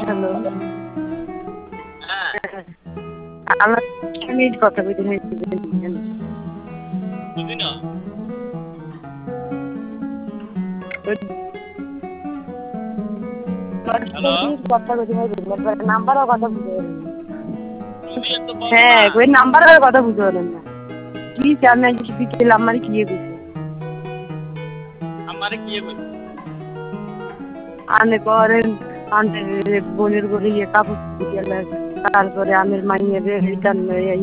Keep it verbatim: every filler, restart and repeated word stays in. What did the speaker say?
Hello. আমার minute কথা কইতে হইছে বুঝেন। বুঝি না। হ্যালো। কথা কইতে হইছে নাম্বারও কথা বুঝতে পারেন না। তুমি একটু বলো হ্যাঁ, না। ওই নাম্বারের কথা বুঝতে পারেন না। কি জানে কি বিকেল আমারে কি কইছে। আমারে কি কইছে? আনে করেন আনে বোনের ঘরে গিয়ে কাপড় দিতে তারপরে আমের মাইয়ের রিটার্ন